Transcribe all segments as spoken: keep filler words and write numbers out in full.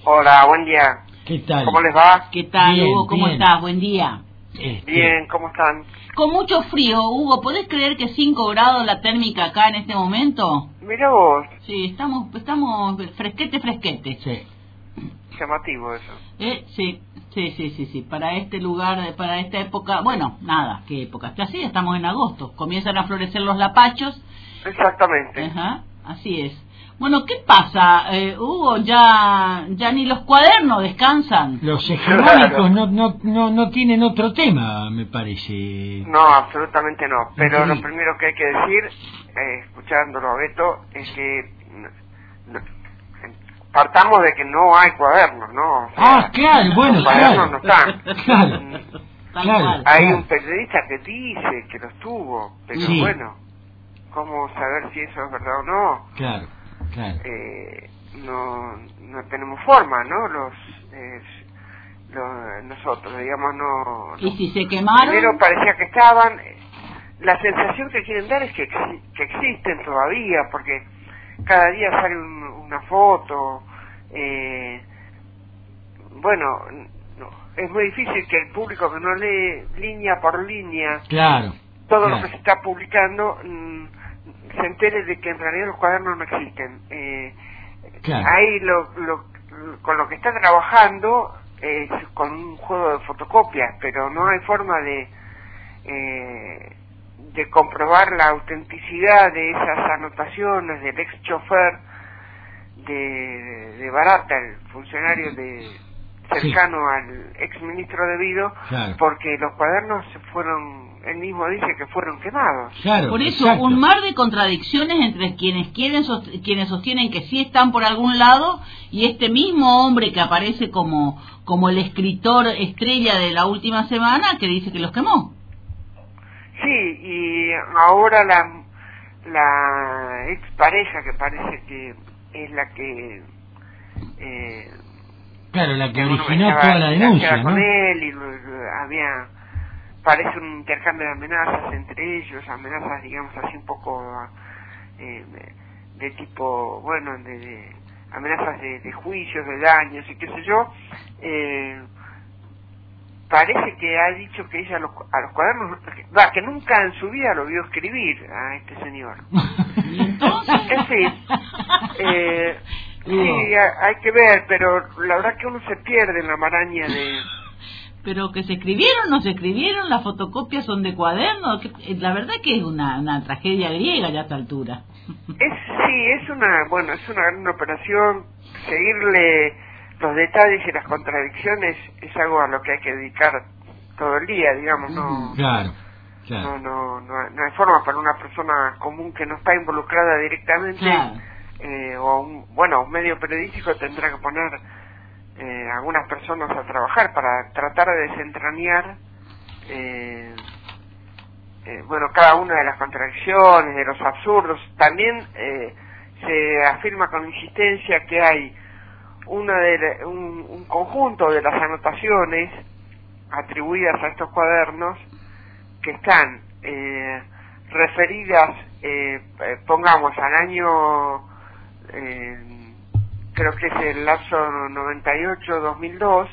Hola, buen día. ¿Qué tal? ¿Cómo les va? ¿Qué tal, Bien, Hugo? ¿Cómo bien. estás? Buen día. Este, Bien, ¿cómo están? Con mucho frío, Hugo. ¿Podés creer que cinco grados la térmica acá en este momento? Mira vos, Sí, estamos estamos fresquete, fresquete. sí. llamativo eso. Eh, sí, sí, sí, sí, sí. Para este lugar, para esta época, bueno, nada, ¿qué época? Así estamos en agosto. Comienzan a florecer los lapachos. Exactamente. Ajá, así es. Bueno, ¿qué pasa, eh, Hugo? Ya ya ni los cuadernos descansan. Los hegemónicos no, no, no, no tienen otro tema, me parece. No, absolutamente no. Pero Increíble. lo primero que hay que decir, eh, escuchándolo a Beto, es que no- no- partamos de que no hay cuadernos, ¿no? O sea, Ah, claro, bueno, los cuadernos no claro. están. Claro. Mm, Tal Claro. cual. Hay Claro. un periodista que dice que los tuvo, pero Sí. bueno, ¿cómo saber si eso es verdad o no? Claro, claro. Eh, no, no tenemos forma, ¿no? Los, eh, los nosotros, digamos, no. ¿Y no- si se quemaron? Primero parecía que estaban. La sensación que quieren dar es que, exi- que existen todavía, porque cada día sale un- una foto. Eh, bueno, no, es muy difícil que el público que no lee línea por línea Claro. todo claro. lo que se está publicando mm, se entere de que en realidad los cuadernos no existen. Eh, Claro. Ahí lo, lo, con lo que está trabajando es con un juego de fotocopias, pero no hay forma de eh, de comprobar la autenticidad de esas anotaciones del ex chofer de, de Barata, el funcionario de cercano al ex ministro de Vido, Claro. porque los cuadernos se fueron, él mismo dice que fueron quemados. Claro, Por eso, exacto. un mar de contradicciones entre quienes quieren sos- quienes sostienen que sí están por algún lado y este mismo hombre que aparece como como el escritor estrella de la última semana que dice que los quemó. Sí, y ahora la la expareja, que parece que es la que eh, Claro, la que digamos, originó estaba toda la denuncia, enganchada ¿no? con él y lo- lo- había parece un intercambio de amenazas entre ellos, amenazas digamos así un poco eh, de tipo, bueno, de, de amenazas de, de juicios, de daños y qué sé yo. eh, parece que ha dicho que ella a los, a los cuadernos, va, que nunca en su vida lo vio escribir a este señor. ¿Y entonces? En fin, eh, sí, ha- hay que ver, pero la verdad que uno se pierde en la maraña de... Pero que se escribieron, no se escribieron, las fotocopias son de cuadernos, que- la verdad que es una, una tragedia griega ya a esta altura. Es, sí, es una, bueno, es una gran operación. Seguirle los detalles y las contradicciones es algo a lo que hay que dedicar todo el día, digamos, no... Claro, No, claro. no, no, hay- no hay forma para una persona común que no está involucrada directamente, Claro. eh, o un, bueno, un medio periodístico tendrá que poner eh, algunas personas a trabajar para tratar de desentrañar, eh, eh, bueno, cada una de las contradicciones, de los absurdos. También eh, se afirma con insistencia que hay una de la- un, un conjunto de las anotaciones atribuidas a estos cuadernos que están eh, referidas, eh, eh, pongamos, al año, eh, creo que es el lapso noventa y ocho dos mil dos,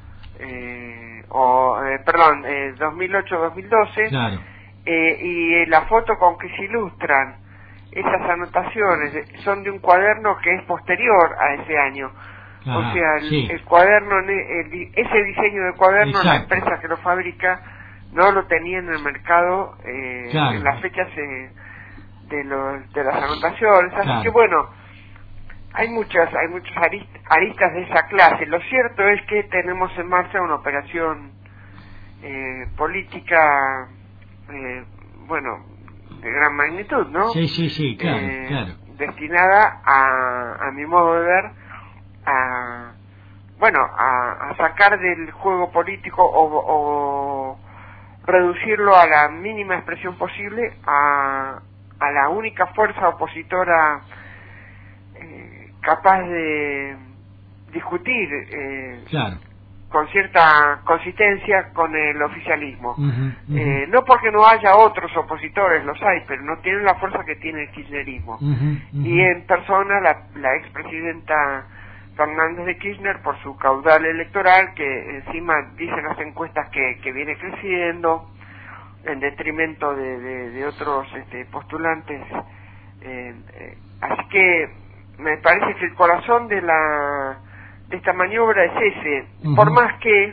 eh, o, eh, perdón, eh, dos mil ocho dos mil doce, Claro. eh, y eh, la foto con que se ilustran esas anotaciones de- son de un cuaderno que es posterior a ese año. Ah, O sea, el, sí. el cuaderno, ne- el di- ese diseño de cuaderno, la Exacto. empresa que lo fabrica no lo tenía en el mercado eh, Claro. en las fechas eh, de los de las anotaciones. Así Claro. que bueno, hay muchas hay muchas arist- aristas de esa clase. Lo cierto es que tenemos en marcha una operación eh, política, eh, bueno, de gran magnitud, ¿no? Sí, sí, sí, claro, Eh, claro. destinada a, a mi modo de ver, a, bueno, a, a sacar del juego político o, o reducirlo a la mínima expresión posible a, a la única fuerza opositora eh, capaz de discutir eh, Claro. con cierta consistencia con el oficialismo. Ujú, ujú. Eh, no porque no haya otros opositores, los hay, pero no tienen la fuerza que tiene el kirchnerismo. Ujú, ujú. Y en persona la, la expresidenta Fernández de Kirchner por su caudal electoral, que encima dicen las encuestas que, que viene creciendo en detrimento de, de, de otros este, postulantes. Eh, eh, así que me parece que el corazón de la de esta maniobra es ese, uh-huh. Por más que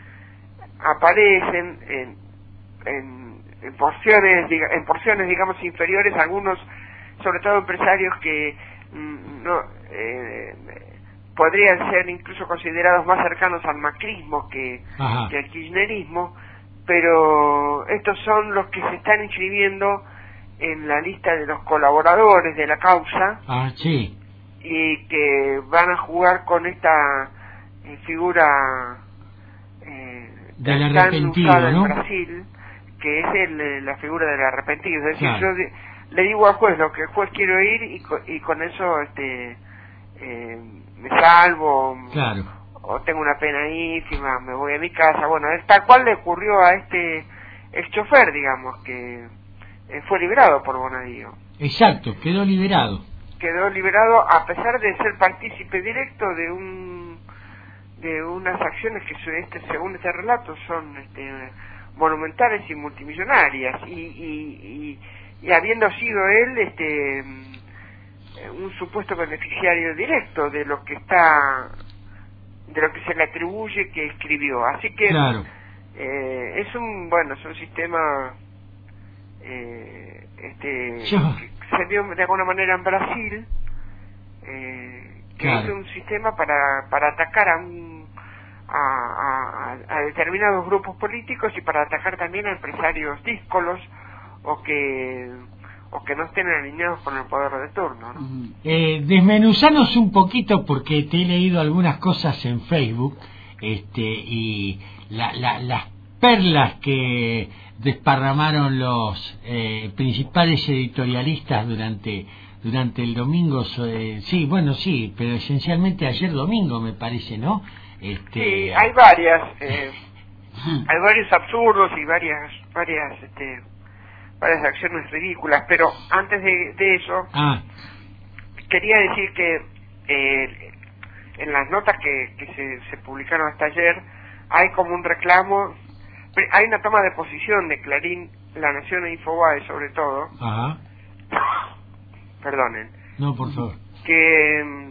aparecen en, en, en porciones en porciones digamos inferiores algunos, sobre todo empresarios que mm, no eh, podrían ser incluso considerados más cercanos al macrismo que, que al kirchnerismo, pero estos son los que se están inscribiendo en la lista de los colaboradores de la causa. Ah, sí. Y que van a jugar con esta eh, figura eh, del tan arrepentido, usada ¿no? en Brasil, que es el, la figura del arrepentido. Es decir, claro. yo de, le digo al juez lo que el juez quiere oír y, co, y con eso este eh, me salvo, claro. O tengo una pena ínfima, me voy a mi casa. Bueno, es tal cual le ocurrió a este ex chofer, digamos, que eh, fue liberado por Bonadío. Exacto, quedó liberado. Quedó liberado a pesar de ser partícipe directo de un de unas acciones que este, según este relato son este, monumentales y multimillonarias y, y, y, y habiendo sido él este un supuesto beneficiario directo de lo que está de lo que se le atribuye que escribió, así que claro. eh, es un bueno es un sistema eh, este Yo... que se dio de alguna manera en Brasil, eh, que claro. es un sistema para para atacar a un a, a, a determinados grupos políticos y para atacar también a empresarios díscolos o que o que no estén alineados con el poder de turno, ¿no? Eh, desmenuzanos un poquito porque te he leído algunas cosas en Facebook, este y la, la, las perlas que desparramaron los eh, principales editorialistas durante durante el domingo. Eh, sí, bueno, sí, pero esencialmente ayer domingo me parece, ¿no? Este... Sí, hay varias, eh, hay varios absurdos y varias varias este varias acciones ridículas, pero antes de, de eso ah. quería decir que eh, en las notas que, que se, se publicaron hasta ayer hay como un reclamo, hay una toma de posición de Clarín, La Nación e Infobae sobre todo. Ajá. Perdonen. No, por favor. Que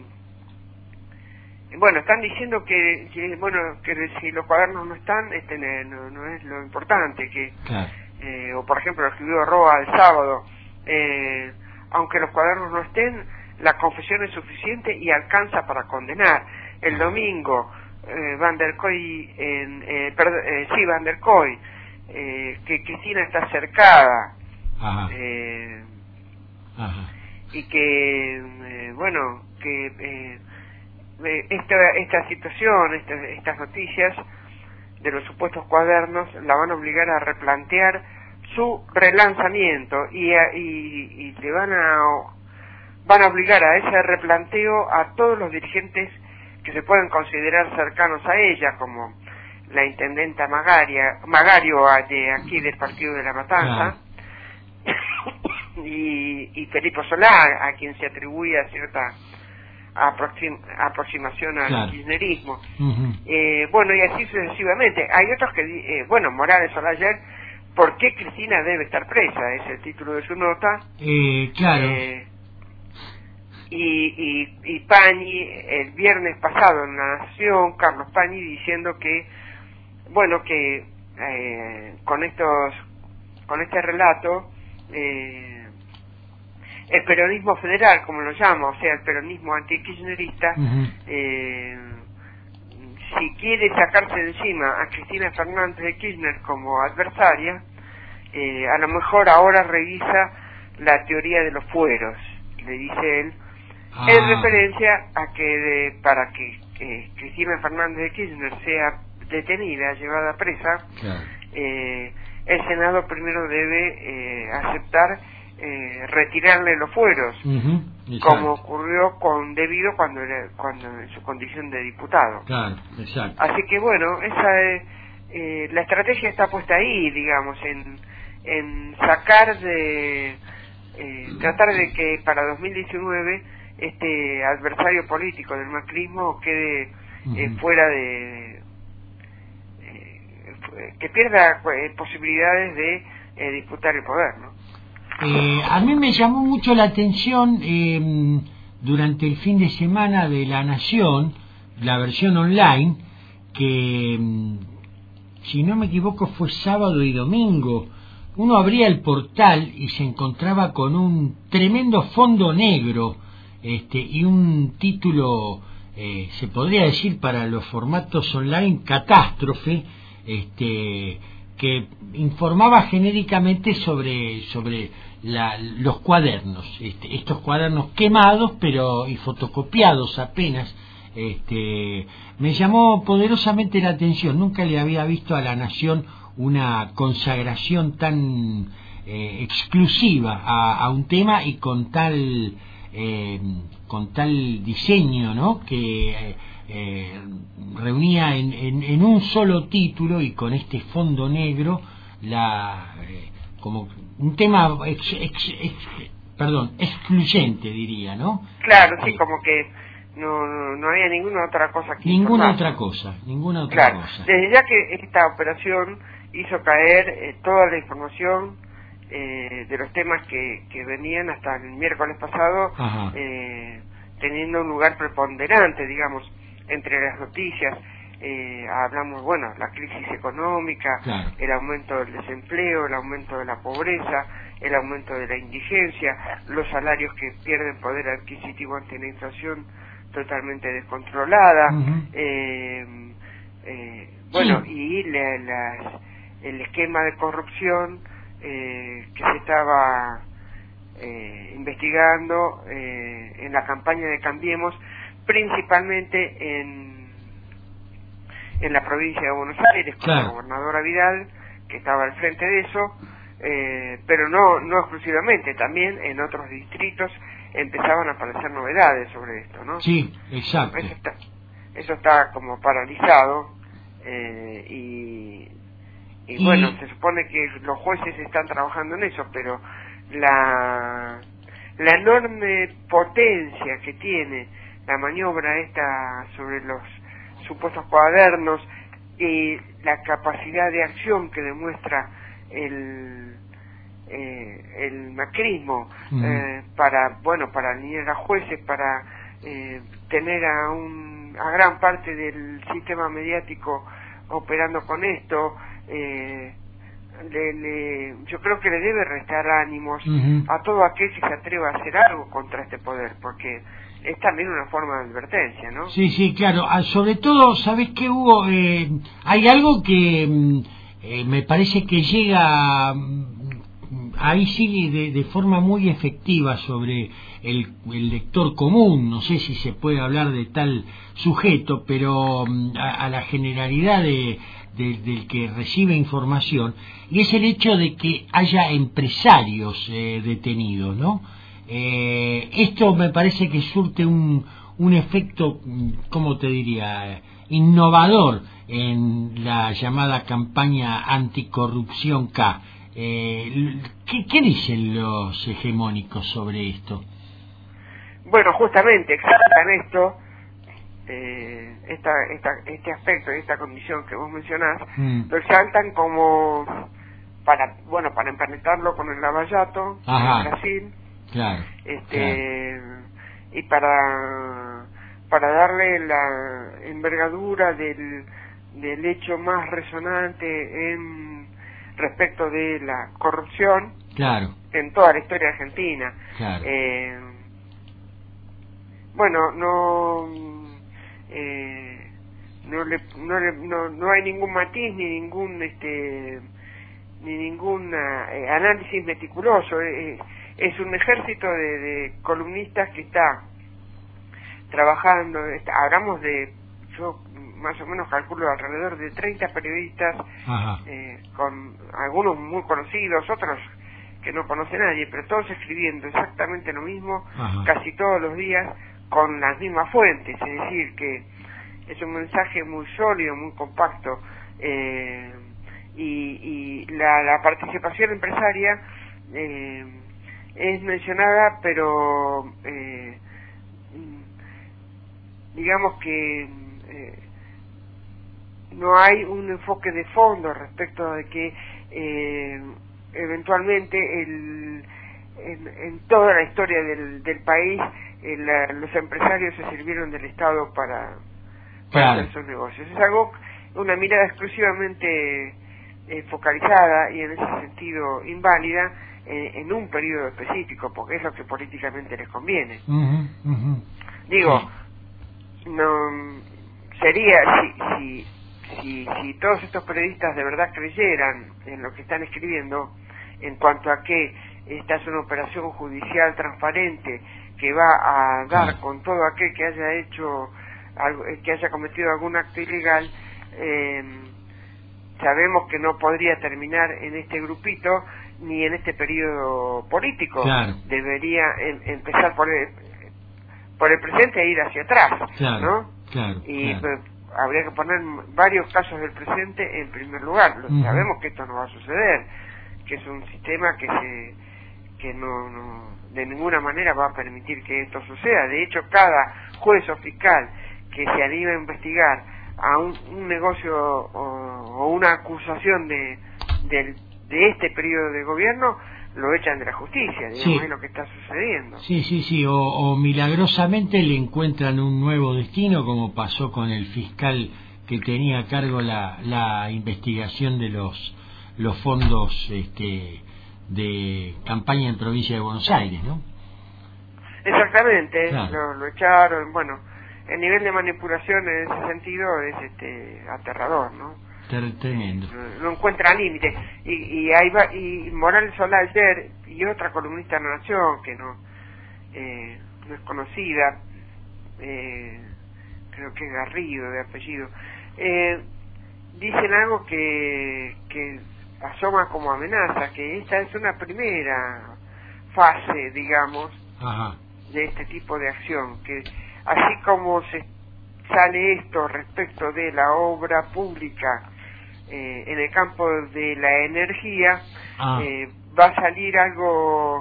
bueno, están diciendo que, que bueno que si los cuadernos no están, este no, no es lo importante, que claro. eh, o por ejemplo lo escribió Roa el sábado, eh, aunque los cuadernos no estén, la confesión es suficiente y alcanza para condenar. El ah. domingo eh, Van der Koy en, eh, perdón, eh, sí Van der Koy eh, que Cristina está cercada. Ajá. Eh, Ajá. y que eh, bueno que eh, esta esta situación esta, estas noticias de los supuestos cuadernos la van a obligar a replantear su relanzamiento y, a, y, y le van a van a obligar a ese replanteo a todos los dirigentes que se pueden considerar cercanos a ella, como la intendenta Magaria, Magario de aquí del Partido de la Matanza, claro. y, y Felipe Solá, a quien se atribuye cierta aproxim, aproximación al claro. kirchnerismo. Uh-huh. Eh, bueno, y así sucesivamente. Hay otros que, eh, bueno, Morales Solá ayer, ¿por qué Cristina debe estar presa? Es el título de su nota. Eh, claro. Eh, y, y, y Pañi, el viernes pasado en La Nación, Carlos Pañi diciendo que, bueno, que eh, con estos, con este relato, eh, el peronismo federal, como lo llama, o sea, el peronismo antikirchnerista, uh-huh. eh, si quiere sacarse de encima a Cristina Fernández de Kirchner como adversaria, eh, a lo mejor ahora revisa la teoría de los fueros, le dice él, ah. en referencia a que de, para que eh, Cristina Fernández de Kirchner sea detenida, llevada presa, claro. eh, el Senado primero debe eh, aceptar eh, retirarle los fueros, uh-huh. como ocurrió con Debido cuando era cuando en su condición de diputado. Claro, exacto. Así que bueno, esa eh, eh, la estrategia está puesta ahí, digamos, en en sacar de eh, tratar de que para dos mil diecinueve este adversario político del macrismo quede uh-huh. eh, fuera de... Eh, que pierda eh, posibilidades de eh, disputar el poder, ¿no? Eh, a mí me llamó mucho la atención eh, durante el fin de semana de La Nación, la versión online, que si no me equivoco fue sábado y domingo. Uno abría el portal y se encontraba con un tremendo fondo negro este, y un título, eh, se podría decir para los formatos online, catástrofe, este, que informaba genéricamente sobre sobre la, los cuadernos, este, estos cuadernos quemados pero y fotocopiados apenas. Este, me llamó poderosamente la atención. Nunca le había visto a La Nación una consagración tan eh, exclusiva a, a un tema y con tal eh, con tal diseño, ¿no? Que eh, eh, reunía en, en, en un solo título y con este fondo negro la eh, como un tema ex, ex, ex, perdón excluyente, diría, ¿no? Claro, sí, eh, como que no, no no había ninguna otra cosa que ninguna informar. otra cosa, ninguna otra claro. cosa. Desde ya que esta operación hizo caer eh, toda la información eh, de los temas que, que venían hasta el miércoles pasado, eh, teniendo un lugar preponderante, digamos, entre las noticias. Eh, hablamos, bueno, la crisis económica, claro. el aumento del desempleo, el aumento de la pobreza, el aumento de la indigencia, los salarios que pierden poder adquisitivo ante la inflación totalmente descontrolada, uh-huh. eh, eh, bueno, sí. y la, la, el esquema de corrupción eh, que se estaba eh, investigando eh, en la campaña de Cambiemos, principalmente en en la provincia de Buenos Aires, con claro. la gobernadora Vidal, que estaba al frente de eso, eh, pero no no exclusivamente, también en otros distritos empezaban a aparecer novedades sobre esto, ¿no? Sí, exacto. Eso está, eso está como paralizado, eh, y, y, y bueno, se supone que los jueces están trabajando en eso, pero la, la enorme potencia que tiene la maniobra esta sobre los supuestos cuadernos y la capacidad de acción que demuestra el eh, el macrismo uh-huh. eh, para bueno para alinear a jueces, para eh, tener a un a gran parte del sistema mediático operando con esto, eh, le, le, yo creo que le debe restar ánimos uh-huh. a todo aquel que se atreva a hacer algo contra este poder, porque es también una forma de advertencia, ¿no? Sí, sí, claro. Ah, sobre todo, ¿sabés qué, Hugo? Eh, hay algo que eh, me parece que llega ahí sí de, de forma muy efectiva sobre el, el lector común. No sé si se puede hablar de tal sujeto, pero a, a la generalidad de, de, del que recibe información, y es el hecho de que haya empresarios eh, detenidos, ¿no? Eh, esto me parece que surte un, un efecto, ¿cómo te diría?, innovador en la llamada campaña anticorrupción K. Eh, ¿qué, ¿Qué dicen los hegemónicos sobre esto? Bueno, justamente exaltan esto, eh, esta, esta, este aspecto, esta condición que vos mencionás, mm. lo exaltan como para, bueno, para emparentarlo con el lavallato en Brasil. Claro, este claro. y para para darle la envergadura del del hecho más resonante en respecto de la corrupción, claro, en toda la historia argentina. Claro. Eh, bueno, no eh, no, le, no, le, no no hay ningún matiz ni ningún este ni ningún eh, análisis meticuloso. Eh, es un ejército de, de columnistas que está trabajando. Está, hablamos de, yo más o menos calculo alrededor de treinta periodistas, eh, con algunos muy conocidos, otros que no conoce nadie, pero todos escribiendo exactamente lo mismo, Ajá. casi todos los días, con las mismas fuentes. Es decir, que es un mensaje muy sólido, muy compacto, eh, y, y la, la participación empresaria eh, es mencionada, pero eh, digamos que eh, no hay un enfoque de fondo respecto de que eh, eventualmente el, en, en toda la historia del, del país el, la, los empresarios se sirvieron del Estado para, para claro. hacer sus negocios. Es algo, una mirada exclusivamente eh, focalizada y en ese sentido inválida en, en un periodo específico, porque es lo que políticamente les conviene. Uh-huh, uh-huh. Digo, sí. no sería si, si, si, si todos estos periodistas de verdad creyeran en lo que están escribiendo en cuanto a que esta es una operación judicial transparente que va a dar claro. con todo aquel que haya hecho algo, que haya cometido algún acto ilegal, eh, sabemos que no podría terminar en este grupito ni en este periodo político. Claro. Debería em, empezar por el, por el presente e ir hacia atrás, claro, ¿no? Claro, y claro. Pues, habría que poner varios casos del presente en primer lugar. Uh-huh. Sabemos que esto no va a suceder, que es un sistema que se que no, no de ninguna manera va a permitir que esto suceda. De hecho, cada juez o fiscal que se anime a investigar a un, un negocio o, o una acusación de, de de este periodo de gobierno lo echan de la justicia, digamos, sí. Es lo que está sucediendo. Sí, sí, sí, o, o milagrosamente le encuentran un nuevo destino, como pasó con el fiscal que tenía a cargo la, la investigación de los los fondos este, de campaña en provincia de Buenos Aires, ¿no? Exactamente, claro. lo, lo echaron. Bueno, el nivel de manipulación en ese sentido es este aterrador, ¿no? Tremendo. No, no encuentra límite. Y, y ahí va, y Morales Solá ayer, y otra columnista de La Nación, que no, eh, no es conocida, eh, creo que es Garrido de apellido, eh, dicen algo que, que asoma como amenaza, que esta es una primera fase, digamos, Ajá. de este tipo de acción, que así como se sale esto respecto de la obra pública eh, en el campo de la energía, ah. eh, va a salir algo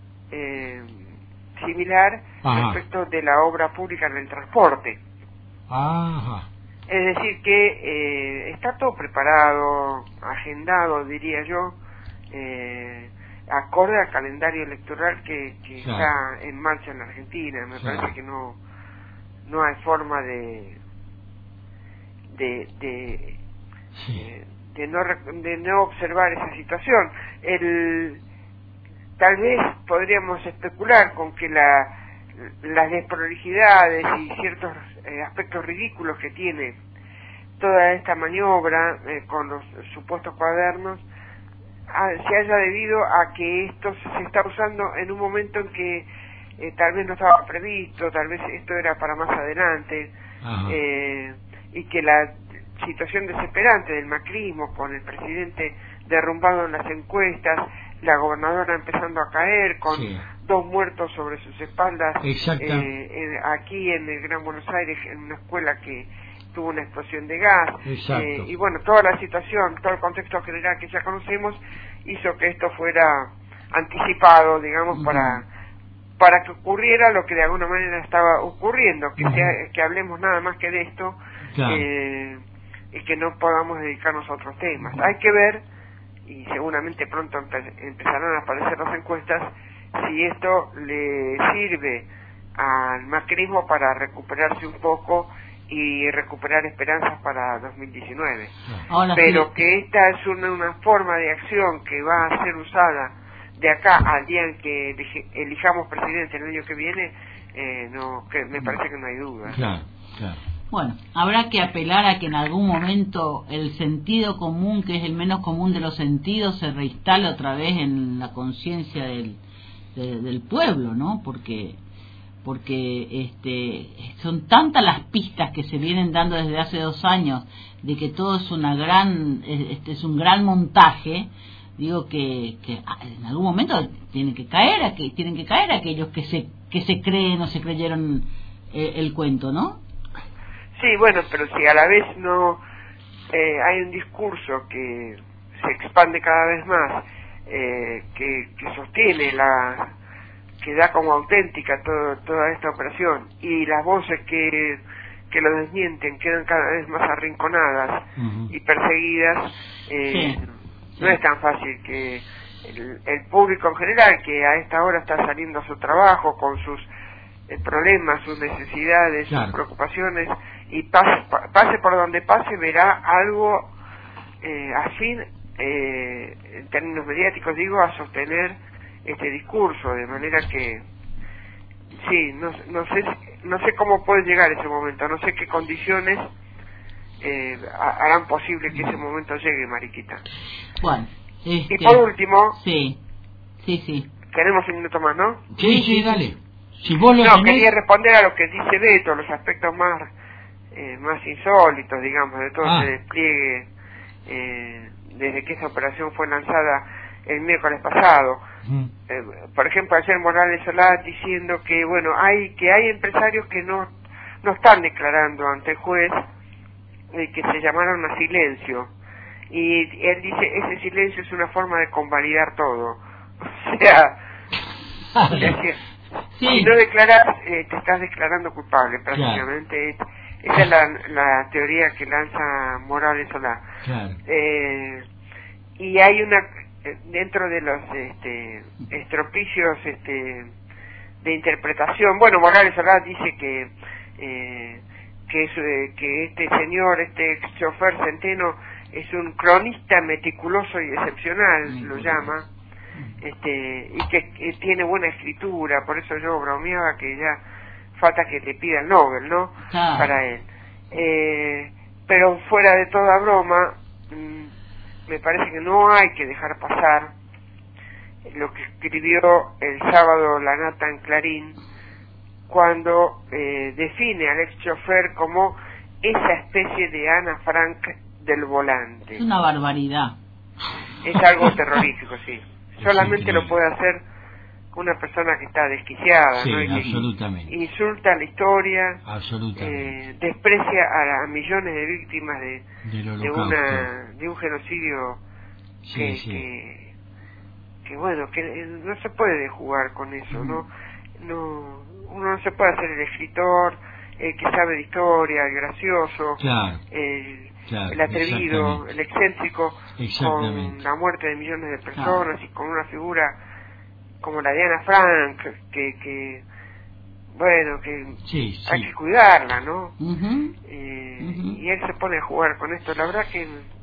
eh, similar Ajá. respecto de la obra pública en el transporte. Ajá. Es decir que eh, está todo preparado, agendado, diría yo, eh, acorde al calendario electoral que, que claro. está en marcha en la Argentina. Me claro. parece que no no hay forma de de de, sí. eh, de no de no observar esa situación. El tal vez podríamos especular con que la las desprolijidades y ciertos eh, aspectos ridículos que tiene toda esta maniobra eh, con los supuestos cuadernos a, se haya debido a que esto se está usando en un momento en que eh, tal vez no estaba previsto, tal vez esto era para más adelante, eh, y que la situación desesperante del macrismo con el presidente derrumbado en las encuestas, la gobernadora empezando a caer con sí. dos muertos sobre sus espaldas eh, eh, aquí en el Gran Buenos Aires, en una escuela que tuvo una explosión de gas, eh, y bueno, toda la situación, todo el contexto general que ya conocemos hizo que esto fuera anticipado, digamos, uh-huh. para para que ocurriera lo que de alguna manera estaba ocurriendo, que, uh-huh. sea, que hablemos nada más que de esto, claro. eh, y que no podamos dedicarnos a otros temas. Uh-huh. Hay que ver, y seguramente pronto empe- empezarán a aparecer las encuestas, si esto le sirve al macrismo para recuperarse un poco y recuperar esperanzas para dos mil diecinueve. Ahora, pero sí. que esta es una, una forma de acción que va a ser usada de acá al día en que elijamos presidente el año que viene, eh, no, que me parece que no hay duda. Claro, claro. Bueno, habrá que apelar a que en algún momento el sentido común, que es el menos común de los sentidos, se reinstale otra vez en la conciencia del, de, del pueblo, ¿no? Porque porque este son tantas las pistas que se vienen dando desde hace dos años de que todo es una gran este es un gran montaje. Digo que, que en algún momento tienen que caer que tienen que caer aquellos que se que se creen o se creyeron eh, el cuento, ¿no? Sí, bueno, pero si a la vez no eh, hay un discurso que se expande cada vez más, eh, que, que sostiene la que da como auténtica todo, toda esta operación, y las voces que, que lo desmienten quedan cada vez más arrinconadas uh-huh. y perseguidas, eh, sí. no sí. es tan fácil que el, el público en general, que a esta hora está saliendo a su trabajo con sus eh, problemas, sus necesidades, claro. sus preocupaciones, y pase, pase por donde pase, verá algo eh, afín, eh, en términos mediáticos digo, a sostener este discurso, de manera que sí, no, no sé no sé cómo puede llegar ese momento, no sé qué condiciones eh, harán posible que ese momento llegue, Mariquita. Bueno, este... y por último, sí, sí, sí. Queremos un minuto más, ¿no? Sí, sí, dale. Si vos lo no, tenés... quería responder a lo que dice Beto, los aspectos más eh, más insólitos, digamos, de todo ah. ese despliegue eh, desde que esa operación fue lanzada el miércoles pasado. Mm. Eh, por ejemplo, ayer Morales Solá diciendo que, bueno, hay que hay empresarios que no no están declarando ante el juez eh, que se llamaron a silencio. Y él dice, ese silencio es una forma de convalidar todo. O sea, ah, es decir, sí. si no declaras, eh, te estás declarando culpable, prácticamente. Claro. Esa es la, la teoría que lanza Morales Solá. Claro. Eh, y hay una, dentro de los este, estropicios este, de interpretación, bueno, Morales Solá dice que eh, que, es, eh, que este señor, este ex chofer Centeno, es un cronista meticuloso y excepcional, sí, lo llama, este, y que, que tiene buena escritura, por eso yo bromeaba que ya falta que le pida el Nobel, ¿no? Ah. Para él. Eh, pero fuera de toda broma, mmm, me parece que no hay que dejar pasar lo que escribió el sábado La Nata en Clarín, cuando eh, define al ex chofer como esa especie de Ana Frank del volante. Es una barbaridad. Es algo terrorífico, sí. Solamente lo puede hacer una persona que está desquiciada, sí, ¿no? Y absolutamente. Que insulta la historia, absolutamente. Eh, desprecia a, a millones de víctimas de, de, una, de un genocidio sí, que, sí. que, que, bueno, que no se puede jugar con eso, mm. ¿no? no Uno no se puede hacer el escritor, el que sabe de historia, el gracioso, claro. el, Claro, el atrevido, el excéntrico, con la muerte de millones de personas, claro. y con una figura como la de Ana Frank, que, que bueno, que sí, sí. hay que cuidarla, ¿no? Uh-huh. Eh, uh-huh. Y él se pone a jugar con esto, la verdad que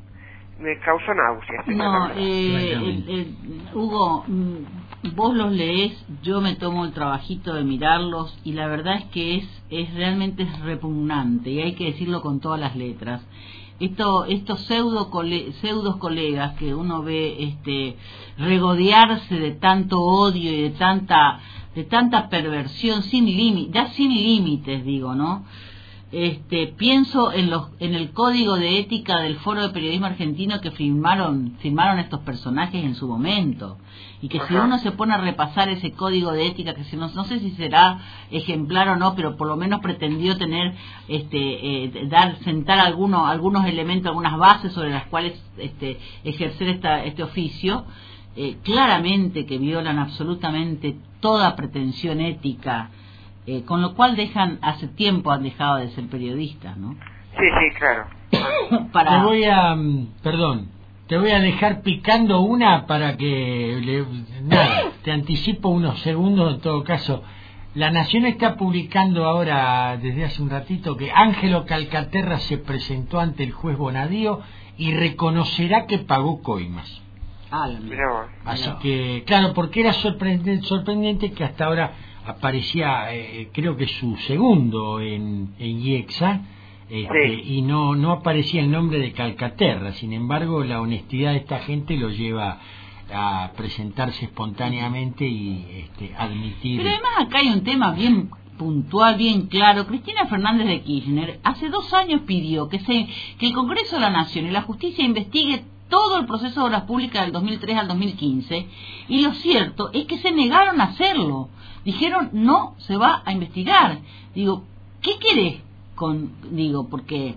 me causó náuseas. No, eh, el, el, Hugo, vos los lees, yo me tomo el trabajito de mirarlos, y la verdad es que es, es realmente es repugnante, y hay que decirlo con todas las letras. Esto, estos pseudo cole, pseudos colegas que uno ve este regodearse de tanto odio y de tanta de tanta perversión sin límites, ya sin límites digo, ¿no? Este, pienso en los en el código de ética del Foro de Periodismo Argentino que firmaron firmaron estos personajes en su momento, y que Ajá. si uno se pone a repasar ese código de ética, que si no, no sé si será ejemplar o no, pero por lo menos pretendió tener este eh, dar sentar algunos algunos elementos, algunas bases sobre las cuales este ejercer esta, este oficio, eh, claramente que violan absolutamente toda pretensión ética. Eh, con lo cual dejan, hace tiempo han dejado de ser periodistas, ¿no? Sí, sí, claro. Para... Te voy a, perdón, te voy a dejar picando una para que, le, nada, te anticipo unos segundos en todo caso. La Nación está publicando ahora, desde hace un ratito, que Ángelo Calcaterra se presentó ante el juez Bonadío y reconocerá que pagó coimas. Ah, mirá, Así mirá. que, claro, porque era sorprendente, sorprendente que hasta ahora aparecía, eh, creo que su segundo en, en IEXA, este, sí. y no no aparecía el nombre de Calcaterra. Sin embargo, la honestidad de esta gente lo lleva a presentarse espontáneamente y este, admitir. Pero además acá hay un tema bien puntual, bien claro. Cristina Fernández de Kirchner hace dos años pidió que se que el Congreso de la Nación y la Justicia investigue todo el proceso de obras públicas del dos mil tres al dos mil quince, y lo cierto es que se negaron a hacerlo. Dijeron, no se va a investigar. Digo, ¿qué querés con, digo, porque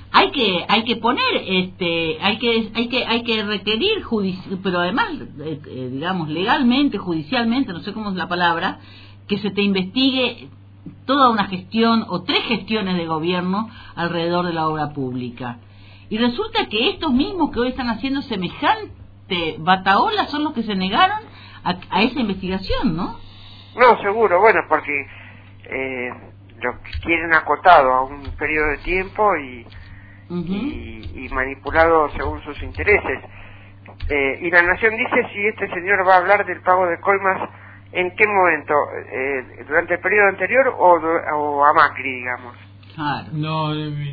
hay que hay que poner este hay que hay que hay que requerir judici- pero además eh, eh, digamos legalmente, judicialmente, no sé cómo es la palabra, que se te investigue toda una gestión o tres gestiones de gobierno alrededor de la obra pública. Y resulta que estos mismos que hoy están haciendo semejante batahola son los que se negaron a, a esa investigación, ¿no? No, seguro, bueno, porque eh, lo quieren acotado a un periodo de tiempo y, uh-huh. y, y manipulado según sus intereses. Eh, y la Nación dice si este señor va a hablar del pago de coimas, ¿en qué momento? Eh, ¿Durante el periodo anterior o, o a Macri, digamos? Claro. No,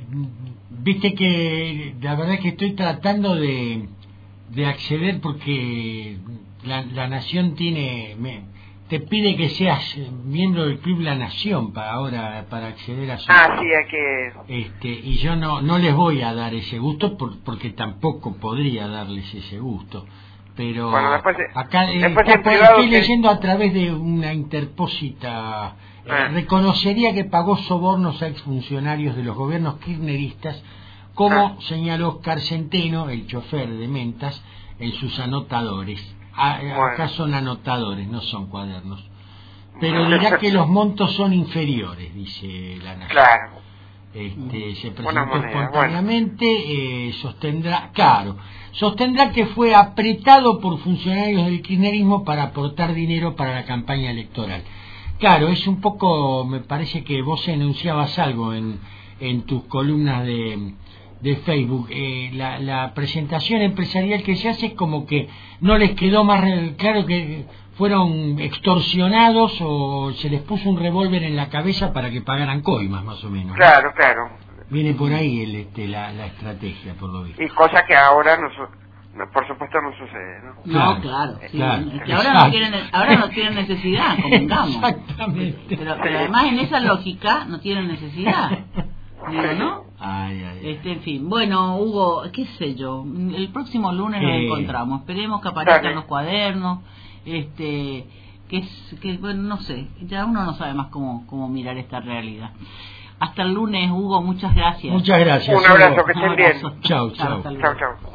viste que la verdad que estoy tratando de, de acceder porque la, la Nación tiene... Me, te pide que seas miembro del Club La Nación para ahora para acceder a su... Ah, sí, hay que... Este, y yo no no les voy a dar ese gusto por, porque tampoco podría darles ese gusto. Pero bueno, después, acá eh, después está, estoy que... leyendo a través de una interpósita... Ah. Eh, reconocería que pagó sobornos a exfuncionarios de los gobiernos kirchneristas, como ah. señaló Oscar Centeno, el chofer de Mentas, en sus anotadores. A, bueno. Acá son anotadores, no son cuadernos. Pero dirá que los montos son inferiores, dice la Nación. Claro. Este, se presentó espontáneamente, bueno. eh, sostendrá, claro, sostendrá que fue apretado por funcionarios del kirchnerismo para aportar dinero para la campaña electoral. Claro, es un poco, me parece que vos enunciabas algo en, en tus columnas de... de Facebook, eh, la, la presentación empresarial que se hace es como que no les quedó más claro que fueron extorsionados o se les puso un revólver en la cabeza para que pagaran coimas, más o menos. Claro, ¿no? Claro. Viene por ahí el, este, la, la estrategia, por lo visto. Y cosa que ahora no, no por supuesto no sucede, ¿no? No, claro, sí. claro. Es que ahora no tienen, ahora no tienen necesidad, convengamos. Exactamente. Pero, pero además en esa lógica no tienen necesidad. Digo, ¿no? Ay, ay, ay. Este, en fin, bueno, Hugo, qué sé yo, el próximo lunes eh. nos encontramos, esperemos que aparezcan Dale. los cuadernos, este, que es, que bueno, no sé, ya uno no sabe más cómo, cómo mirar esta realidad. Hasta el lunes, Hugo, muchas gracias. Muchas gracias. Un abrazo, que estén bien. Chao, chao. Chao, chao.